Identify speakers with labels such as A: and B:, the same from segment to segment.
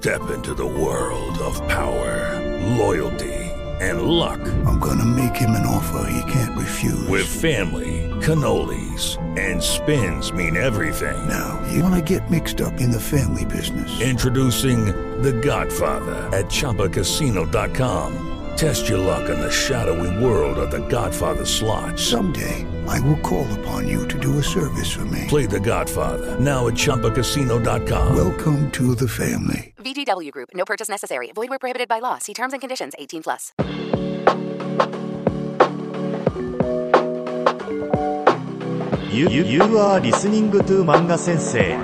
A: Step into the world of power, loyalty, and luck.
B: I'm gonna make him an offer he can't refuse.
A: With family, cannolis, and spins mean everything.
B: Now, you wanna get mixed up in the family business.
A: Introducing The Godfather at ChumbaCasino.com. Test your luck in the shadowy world of The Godfather slot.
B: Someday, I will call upon you to do a service for me.
A: Play The Godfather now at ChumbaCasino.com.
B: Welcome to the family.
C: VGW Group. No purchase necessary. Void where prohibited by law. See terms and conditions. 18+.
D: You are listening to Manga Sensei.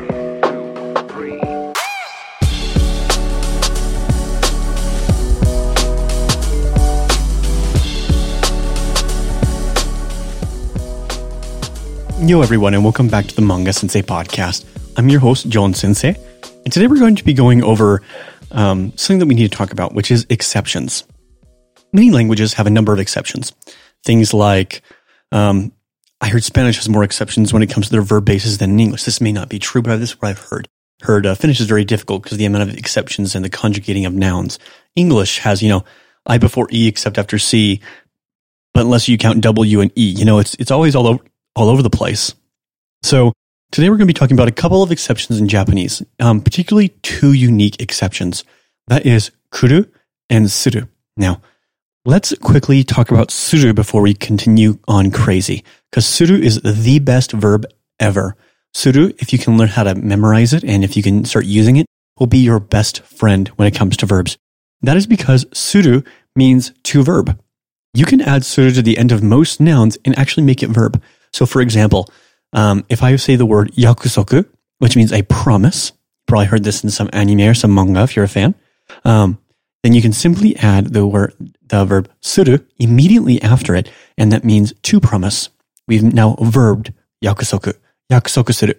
E: Yo everyone, and welcome back to the Manga Sensei podcast. I'm your host, John Sensei, and today we're going to be going over something that we need to talk about, which is exceptions. Many languages have a number of exceptions. Things like, I heard Spanish has more exceptions when it comes to their verb bases than in English. This may not be true, but this is what I've heard. Finnish is very difficult because of the amount of exceptions and the conjugating of nouns. English has, I before E except after C, but unless you count W and E, it's always all over the place. So today we're going to be talking about a couple of exceptions in Japanese, particularly two unique exceptions. That is kuru and suru. Now, let's quickly talk about suru before we continue on crazy, because suru is the best verb ever. Suru, if you can learn how to memorize it and if you can start using it, will be your best friend when it comes to verbs. That is because suru means to verb. You can add suru to the end of most nouns and actually make it verb. So, for example, if I say the word yakusoku, which means a promise, probably heard this in some anime or some manga if you're a fan, then you can simply add the verb suru immediately after it, and that means to promise. We've now verbed yakusoku suru.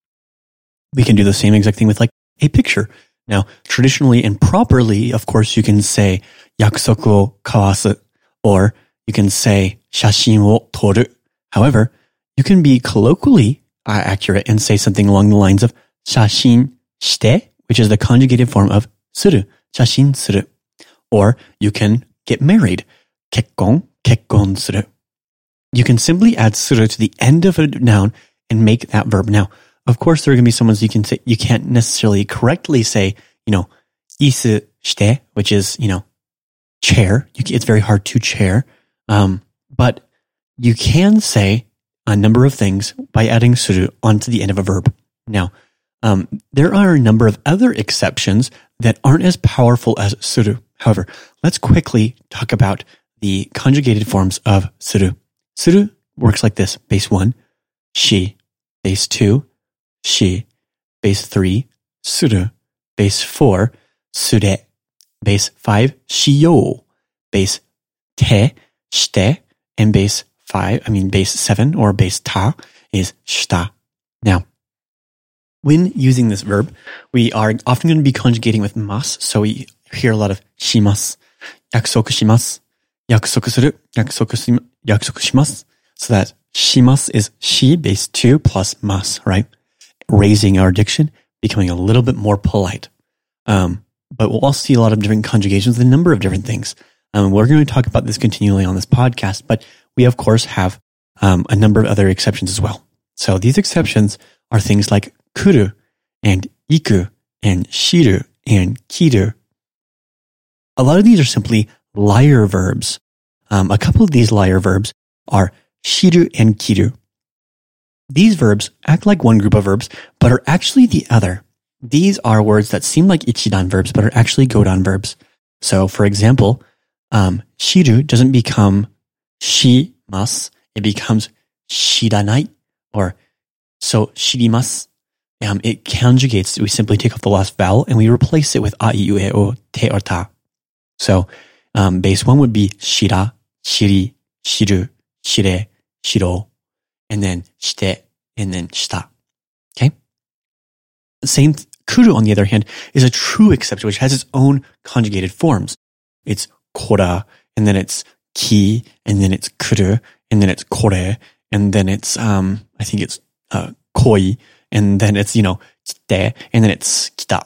E: We can do the same exact thing with like a picture. Now, traditionally and properly, of course, you can say yakusoku o kawasu, or you can say shashin wo toru. However, you can be colloquially accurate and say something along the lines of shashin shite, which is the conjugated form of suru, shashin suru. Or you can get married, kekkon suru. You can simply add suru to the end of a noun and make that verb. Now, of course, there are going to be some ones you can say, you can't necessarily correctly say, isu shite, which is, chair. It's very hard to chair. But you can say a number of things by adding suru onto the end of a verb. Now, there are a number of other exceptions that aren't as powerful as suru. However, let's quickly talk about the conjugated forms of suru. Suru works like this. Base 1, shi. Base 2, shi. Base 3, suru. Base 4, sure. Base 5, shiyo. Base te, shite. And base 7 or base ta is shita. Now, when using this verb, we are often going to be conjugating with mas. So we hear a lot of shimasu, yakusoku shimasu, yakusoku suru, yakusoku shimasu. So that shimasu is shi base 2 plus mas, right? Raising our diction, becoming a little bit more polite. But we'll also see a lot of different conjugations, a number of different things. We're going to talk about this continually on this podcast, but we, of course, have a number of other exceptions as well. So these exceptions are things like kuru and iku and shiru and kiru. A lot of these are simply liar verbs. A couple of these liar verbs are shiru and kiru. These verbs act like one group of verbs, but are actually the other. These are words that seem like ichidan verbs, but are actually godan verbs. So, for example, shiru doesn't become shimasu, it becomes shiranai, or so shirimasu. It conjugates, we simply take off the last vowel and we replace it with a, I, U, E, O, te, or ta. So, base 1 would be shira, shiri, shiru, shire, shiro, and then shite, and then shita. Okay? Same, kuru, on the other hand, is a true exception, which has its own conjugated forms. It's kora, and then it's ki, and then it's kuru, and then it's kore, and then it's, I think it's koi, and then it's, kite, and then it's kita.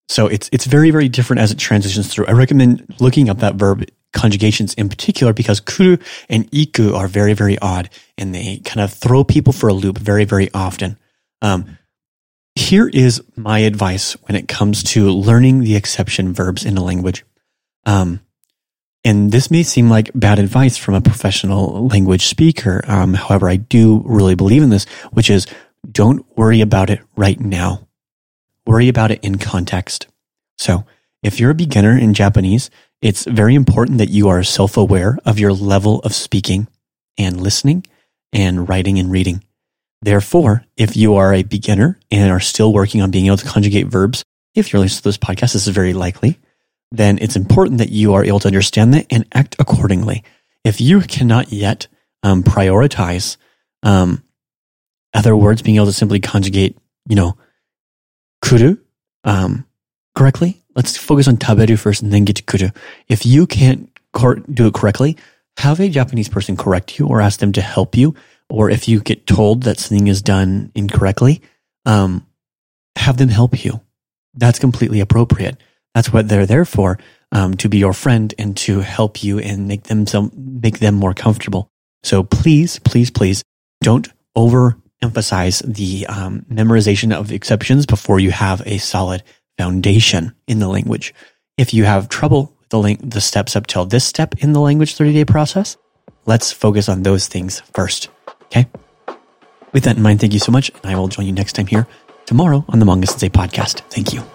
E: So it's very, very different as it transitions through. I recommend looking up that verb conjugations in particular because kuru and iku are very, very odd and they kind of throw people for a loop very, very often. Here is my advice when it comes to learning the exception verbs in a language. And this may seem like bad advice from a professional language speaker. However, I do really believe in this, which is don't worry about it right now. Worry about it in context. So if you're a beginner in Japanese, it's very important that you are self-aware of your level of speaking and listening and writing and reading. Therefore, if you are a beginner and are still working on being able to conjugate verbs, if you're listening to this podcast, this is very likely, then it's important that you are able to understand that and act accordingly. If you cannot yet prioritize other words, being able to simply conjugate, kuru correctly, let's focus on taberu first and then get to kuru. If you can't do it correctly, have a Japanese person correct you or ask them to help you. Or if you get told that something is done incorrectly, have them help you. That's completely appropriate. That's what they're there for, to be your friend and to help you and make them more comfortable. So please, please, please don't overemphasize the memorization of exceptions before you have a solid foundation in the language. If you have trouble with the steps up till this step in the language 30-day process, let's focus on those things first. Okay? With that in mind, thank you so much, and I will join you next time here tomorrow on the Manga Sensei podcast. Thank you.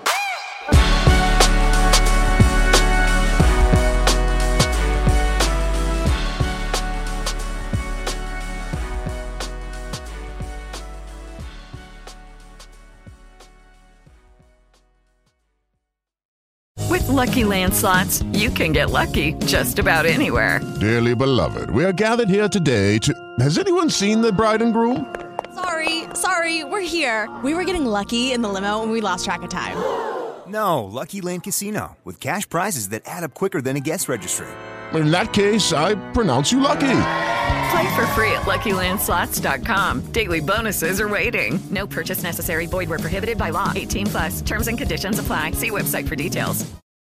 F: With Lucky Land Slots, you can get lucky just about anywhere.
G: Dearly beloved, we are gathered here today to... Has anyone seen the bride and groom?
H: Sorry, we're here. We were getting lucky in the limo and we lost track of time.
I: No, Lucky Land Casino, with cash prizes that add up quicker than a guest registry.
G: In that case, I pronounce you lucky.
F: Play for free at LuckyLandSlots.com. Daily bonuses are waiting. No purchase necessary. Void where prohibited by law. 18+. Terms and conditions apply. See website for details.